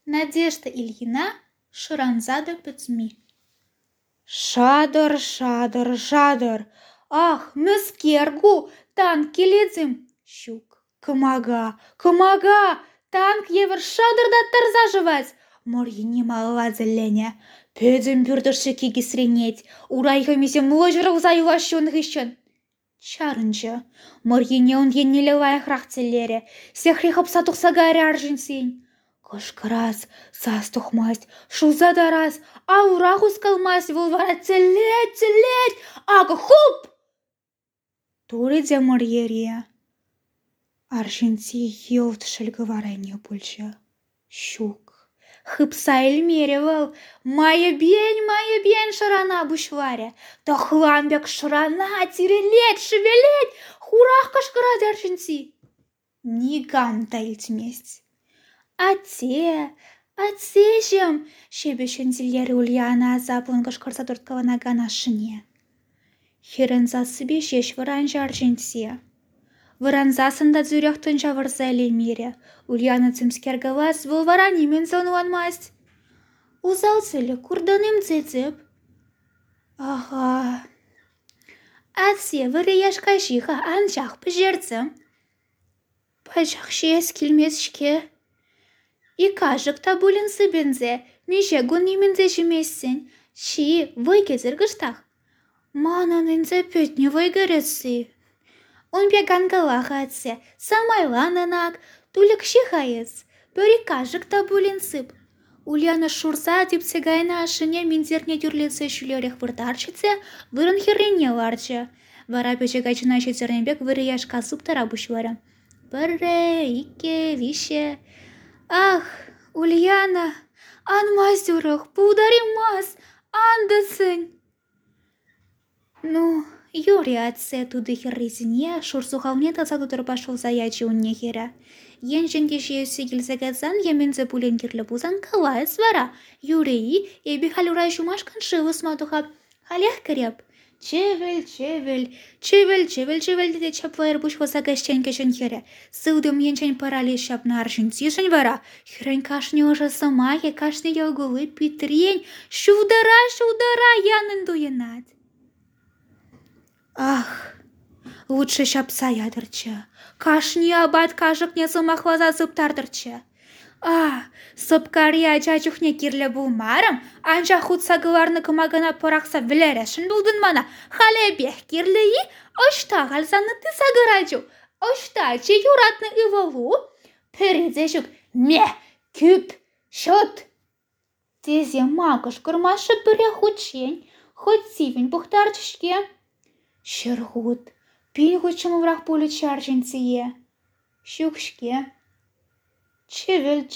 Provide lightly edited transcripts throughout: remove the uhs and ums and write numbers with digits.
Надежда Ильина, Шаранзада Пыцми. Шадыр, шадыр, шадыр. Ах, міскергу, танк келедім. Щук, кымага, танк евір шадырда тарза жываць. Морьине мала зелене. Пөдім пүрдіші кегісренет. Урайғы мезем лojырық заюлашын ғышын. Чарынчы, морьине он еннелевая храхтелере. Сехрехап сатуқсагаре аржынсен. Кышкырас, сас тухмасть, шулзадарас, аурахус калмасть, вулвара целеть, ага хуп! Туриде морьерия. Аржинти елт шельговарение пульча. Щук. Хыпса эльмеревал, майя бень, шарана бушваря. Тохламбек шарана, тирелеть, шевелеть, хурах кашкара аржинти. Нигам таить месть. Атсежем, шебешен зілері Ульяна азаплын кышкырса турткаланаган ашыне. Херензасы бешеш варанжа аржентсе. Варанзасында зүряқтын жавырза әлемере. Ульяна цымскергалас бұл варанимен зонуанмасть. Узал цілі курданым цецеп. Ага. Атсе выры яшка жиға анжақ пыжерцім. Пажақ шиес келмесшке. И кажық табулинсы бензе, меже гунимензе жемессен. Ши войгезір гыштақ. Мананынзе пөтне войгересі. Он бегангалаға атсе, самайланынак, тулік шихайыз. Бөрі кажық табулинсып. Ульяна шурса деп сегайна ашыне мендерне дүрлетсе шүлерек вырдарчыце, вырын херрене ларчы. Вара пөчега чына шетернебек выры яшқа суптара бұшвары. Бірі, ике, више. Ах, Ульяна, анмаз дұрық, бұлдаримаз, андысын. Ну, Юрий атсе туды херрезіне шурсухалне тазаду тұрпашыл заячы унне хері. Ен жінде жүйесі келзегазан емензе бұлен керлі бұзан калайыз вара. Юрий ебі халюрай жумашкан шывыс мадуға халях кереп. Чевел деде чаплайыр бұш вазагашчен кешен хері. Сылдым енчен парали шапна аржинтишен вара. Херен кашне уже самахе, кашне елгулы питрень. Шудара янын дуенат. Ах, лучше шапса ядырчы. Кашне абат кажық не самахваза зыптардырчы. Сыпкария жачухне кирлі бұлмарым, анжа худсағыларны кымағына порақса білерешін бұлдың мана. Халебех кирлі ошта ғалзаны ты сағыраджу. Ошта че юратны ывалу. Передзешік ме, күп, шот. Тезе мағыш кырмашы біре худшен, хоть сивен бұқтарчышке. Шырғуд, пин худшым ұврақ болы чаржынсие. Шукшке. Чевел,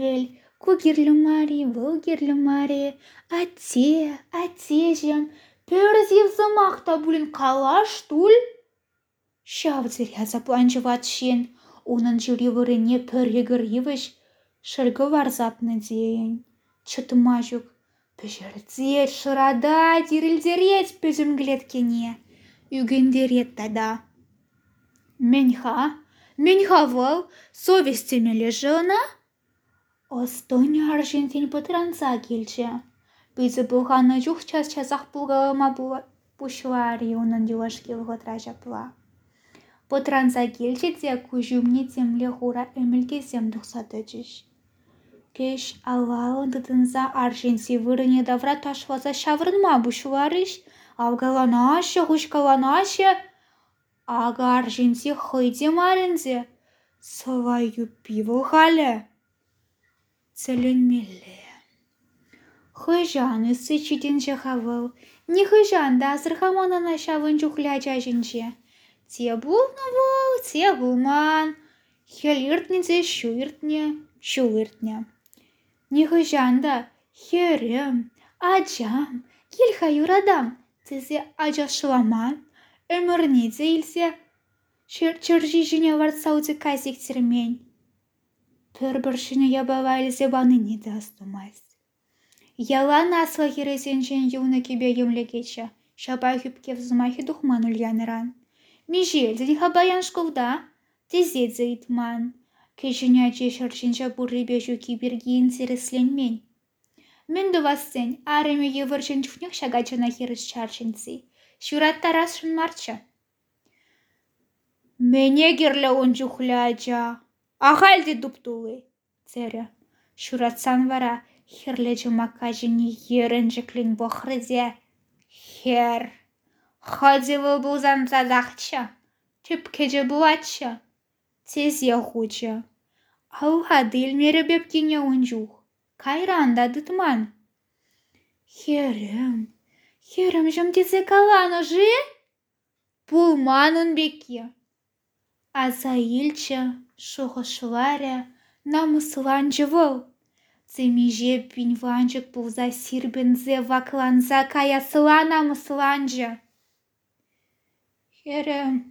кугерлі мари, атежем, пөрзев замақта бұлін қала штуль. Шавдзіря запланчыват шен, оның жүрі вырыне пөрегір евіш, шырғы варзапны дейін. Чытыма жүк, пөжірдет, шырада, дирілдерет пөзім глеткене, үгендерет тада. Меньха вол, совестіме лежына? Остоне аржентин патранца келче. Бізі бұлғаны жүх час-часақ бұлғалыма бұшвари оның дюашке вғытра жапла. Патранца келче де күжімне темле хура өмілге зем дұқсады жүш. Кеш алалын дыдынза арженси вырыне давра ташваза шаврынма бұшварыш, алгаланашы, ғышкаланашы. Ага аржинси хыйде марынзе, сылаю пивыл халі. Целенмелі. Хыжаны сычиден жахавыл, не хыжанда асырхаманана шавын жүхля жажынже. Те бұлны бұл, те бұлман. Хел иртнезе шуиртне. Не хыжанда, херем, аджам, келха юрадам, тезе ажашыламан. Өміріне дейлсе, чыржи жіне варсауды казик термен. Пір-біршіне ябава әлзе баныне да астымайыз. Ялан асла хересен жен юны кебе емлегече, шабай хүпке взымахи духман Ульяныран. Межелді дихабаян шковда, тезедзе итман. Кешіне чешіршінше бұррибе жүкі бірге интересленмен. Мен дұвастен, арыме евіршін чүхнек шагачына херіс чаршынсы. Шураттарас шын марча. Мене керлі он жүхляча. Ахалды дуптулы. Цере. Шуратсан вара. Херлечі макажыны ерін жүклін бохрызе. Хер. Ходивы бұлзан задақча. Тіпкеже бұлатча. Тезе хуча. Ауға дылмері бепкене онжух. Кайранда дытман. Херім жым тезе каланы жи? Пулманын беке. Аза илча, шоғышыларя, намыслан жывыл. Цемеже пинванчык пулза сирбензе вакланза каясыла намысланжа. Херім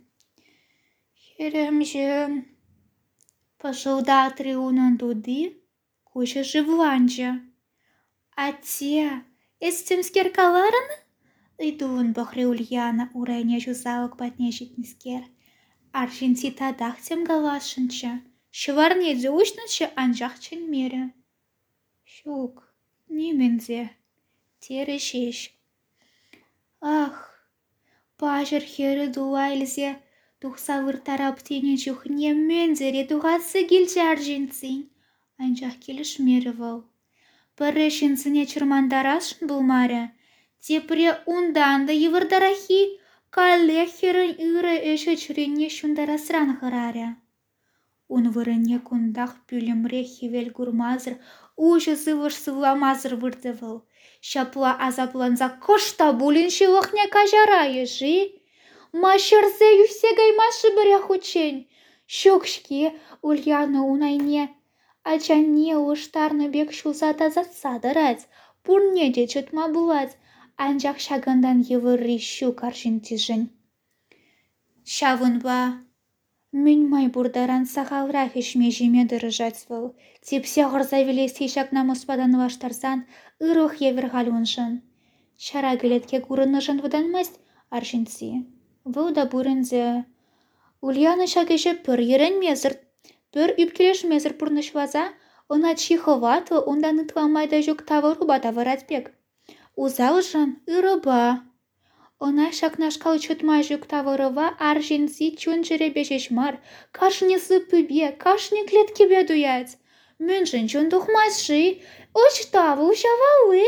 жым. Пошылда триунан дуды, куча живланжа. А те, эстемскер каларын? Идуын бахры Ульяна урайне жузалық батнежитнескер. Аршинти тадахтем галашынча. Шыварне зюшныча анжақчын мере. Шук, немензе, терешеш. Ах, пажыр хері дуайлзе, тухсавыр тараптене чухне мензере тухасы келчі аржинцин. Анжақ келіш меревал. Пырешінсіне чырмандарашын бұлмары. Тепре унданды евырдарахи, калехерін үрі өші чүріне шундарасран ғыраря. Он вырыне кундах пүлімре хевел гурмазыр, ұжы сывыш сывламазыр вырдывыл. Шапла азапланза кошта бұлінші лықне кажарайы жи. Машырзе юсегай машы бірі хучен. Шөкшке Ульяна унайне. Ачанне ұштарны бек шулзата затсадырать. Пурне де чытма булать. Анжақ шағындан евырри шук аржинтижін. Шавын ба. Мен май бурдаран сағалрақ ешмежеме дырыжатвыл. Тепсе ғырзавелесей шақна мұспадан ваштарсан ұрық еверғалуншын. Шара гілетке күрінышын вуданмаст аржинси. Вылда бұрынзе. Ульяна шагеше пір ерін мезір. Пір үпкелеш мезір пұрнышваза, она чихыватвы, ондан ытламайда жүк тавыру батавыратбек. Узалжын ұрыба. Она шакнашкал чутма жүк тавырыва аржинси чун жеребешеш мар, кашне сыпыбе, кашне клеткебе дуять. Мünшін чун тухмасши, ұштавы ұшавалы.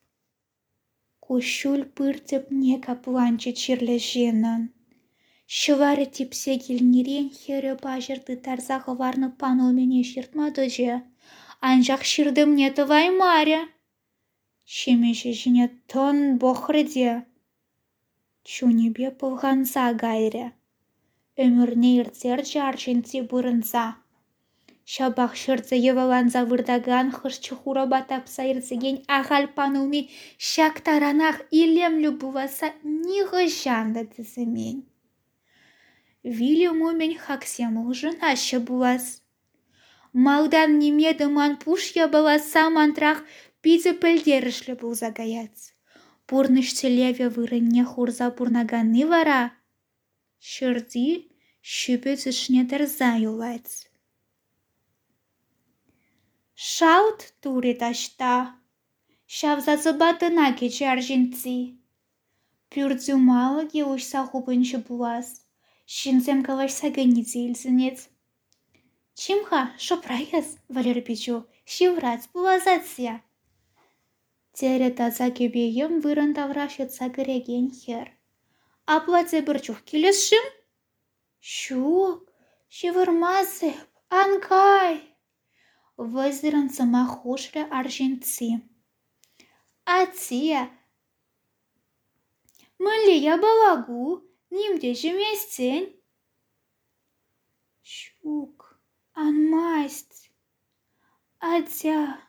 Кушул пыртып не капланчы чирлешенін. Шывары типсе келнерен хері бажырды тарзағы варны паныл мене шыртмады же. Анжақ шырдым не тывай маря. Шемеше жіне тон бохрыде. Чунебе пылғанса гайре. Өмірне иртер жаржинти бұрынса. Шабақ шырдзе еваланза вырдаган хышчы хура батапса иртзеген ағал панылмен шактаранақ илемлі буваса ниғы жанды тізімен. Вилему мен хаксему жынашы булас. Малдан немеді ман пушья баласа мантрах пизе пілдерішлі бұл загаяц. Пурныш целеве вырынне хурза пурнаганы вара. Шырди шүпі зүшне тарза юлац. Шаут тури ташта. Шавзазы батына кечі аржинцы. Пюрдзюмалы геушса хупыншы булас. Шинзем калашса геницы илсінец. Чимха шопрайыз, Валер Пичу, шиврац булазация. Тере таза кебейім вырын таврашетса гіреген хер. Аплаце бірчух келесшім? Шук, шивырмазып, анкай. Вызырын сыма хушлі аржинцы. Ация, мүлі я балагу, нимде жеместен. Шук, анмасть. Адя,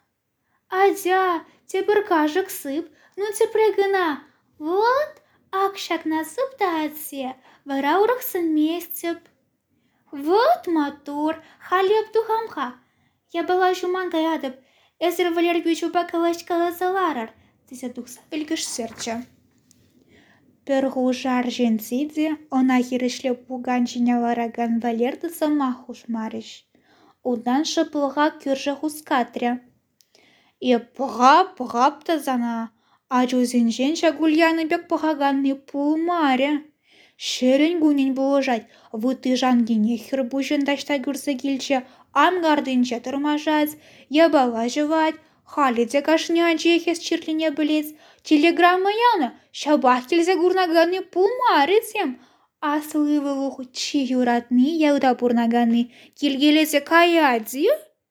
тепер кажық сып, ну тепре гына. Вот, акшак насып та адсе, вара урықсын местеп. Вот мотор, халеп тухамха. Я была жуман гаядып, эзір Валер Пичу бакалашкала заларар, тізе тухса білгіш серча. Пергу жаржинцидзе, она хирышлеп пуган чинялараган Валерды сама хушмарыш. Ундан шыпылға күржі хускатря. И пығап тазана. Ачузинчен шагульяны бек пығаганны пулмаря. Шерен гунин болжать. Вуты жангине хербужен дашта гүрсі келче. Амгардынче тұрмажаз. Ябала жывать. Халиде кашняче хес чирлине білец. Телеграмма яна. Шабах келзе гурнаганны пулмарецем. Аслы вылуху чи юратны яуда пурнаганны. Келгелесе каядзи?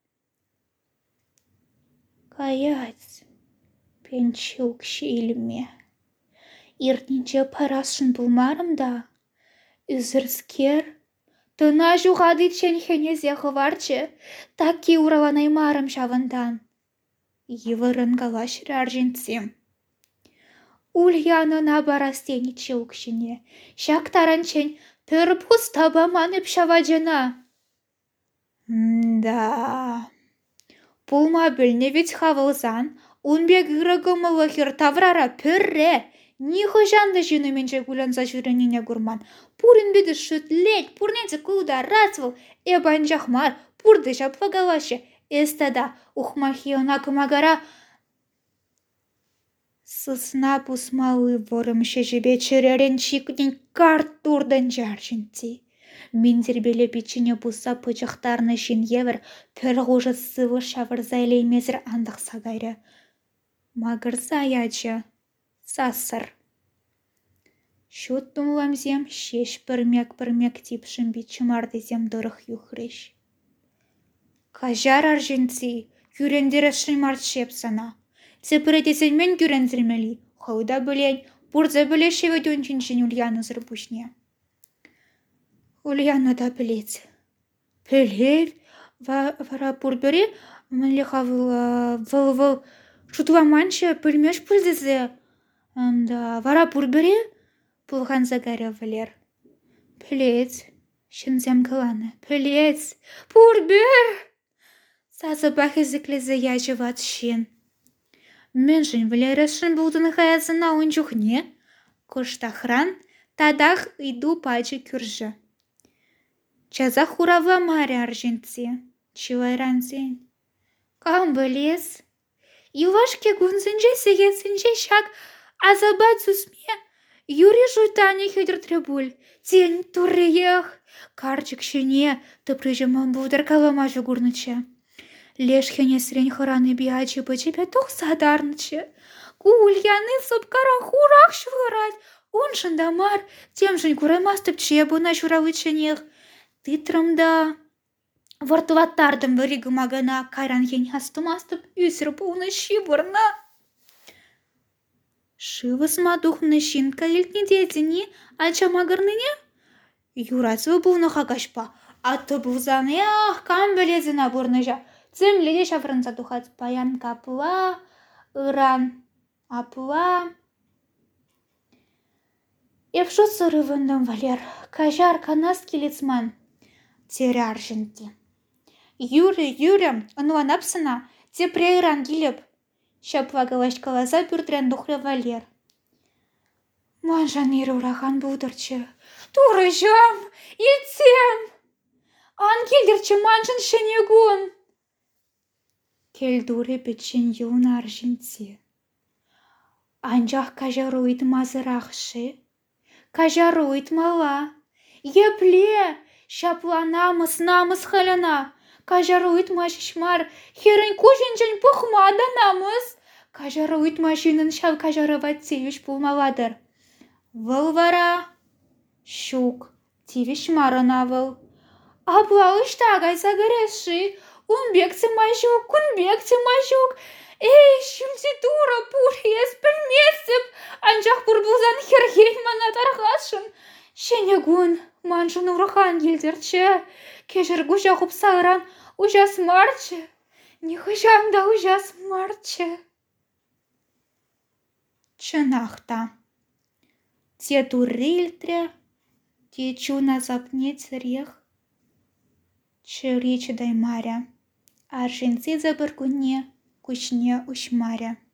Каядз. Пенчук шилме. Иртнинче парашын пулмарым да. Үзірскер. Тына жуғады ченхенезе хыварче. Таки ураланай марым шавындан. Евырын калашыр аржинцем. Ульяны набарастени чеукшине. Шактаранчен тырпус табаманып шаваджана. Да. Пулма білне ведь хавылзан. Унбек гырыгымылы хир таврара пірре. Нихы жанды жинуменче гулянса жүреніне гурман. Пурин беді шытлет, пурненце куда расвыл. Эбан жахмар, пурды жапвагалашы. Эстада ухмахиона кымагара. Сысна пусмалы ворым шежебе черерен чикнен карт турдан жаржинти. Миндербеле печене пуса пычақтарны шин евер пір ғужы сывы шавырза елеймезір андық сагайры. Магырза ячы. Сасыр. Шут тумламзем шеш пірмек типшін бичімарды зем дұрық юхреш. Кажар аржинти, күрендері шымарт шепсана. Цепіретесен мен күрендірмелі, хауда білен, бұрза біле шевет өнчіншін Ульяны зырбушне. Ульяна да білет. Білет, вара пұрбері, мәліға выл шутуаманшы пілмеш пілдізі. Вара пұрбері, пұлған загаря валер. Білет, шынзем кыланы. Білет, пұрбер! Сазы бақызіклізі яжыват шын. Мен жын валерышын бұлдың ғаязына ончухне. Коштахран, тадах иду пачы күржі. Чаза хурава маре аржинцы. Чивайранцен. Кам білес? Ювашке гунзынже сегетсінже шак азабат сусме. Юри жуйтане хедір требуль. Тень турреях. Карчик шене тыпрыжыман бұлдар калама жугурнычы. Лешхене срень хыраны биячы бычепе тух садарнычы. Ульяны сыпкара хурах швырать. Он шындамар, тем жын курамастып чебуна шуравычынех. Тытрымда. Вартываттардым выригымагана кайран хень хастымастып үсір пулны шибырна. Шывысма духны шинка илтні дедіні, ачамагырныне? Юрацвы бұлны хагашпа, атты бұлзаны кам білезіна бұрныжа. Цемледе шафрынса тухац паян капыла, ыран апыла. Евшо сырывындым валер, кажар канас келецман. Тере аржинти. Юрі, ануанапсына, те прейран келіп. Шапвагалаш калаза бүртрен дұхры валер. Манжан ері ұрахан бұлдырчы. Туры жам, елтсем. Ан келдірчі манжан шенегун. Келдуры бітшін юн аржинти. Анжақ кажару итмазырақшы. Кажару итмала. Епле, шапла намыс халана. Кажару итмашишмар, херен кужинчен пухмада намыс. Кажару итмашинын шал кажарават севиш пулмаладыр. Выл вара. Шук, тивиш марына выл. Абла ыштагай сагареши. Унбекці мажук, Эй, шүлці тура пурхес білмесіп. Анжақ бұрбылзан хергеймана тарғашын. Шенегун, манжын ұрыған елдерчі. Кежір ғужа сағыран ұжас марчы. Не ғыжамда ұжас марчы. Чынақта. Те туррильтре, те чуна запне царех. Чыречі даймаря. Аржинцы забыргуне, кучне ушмаря.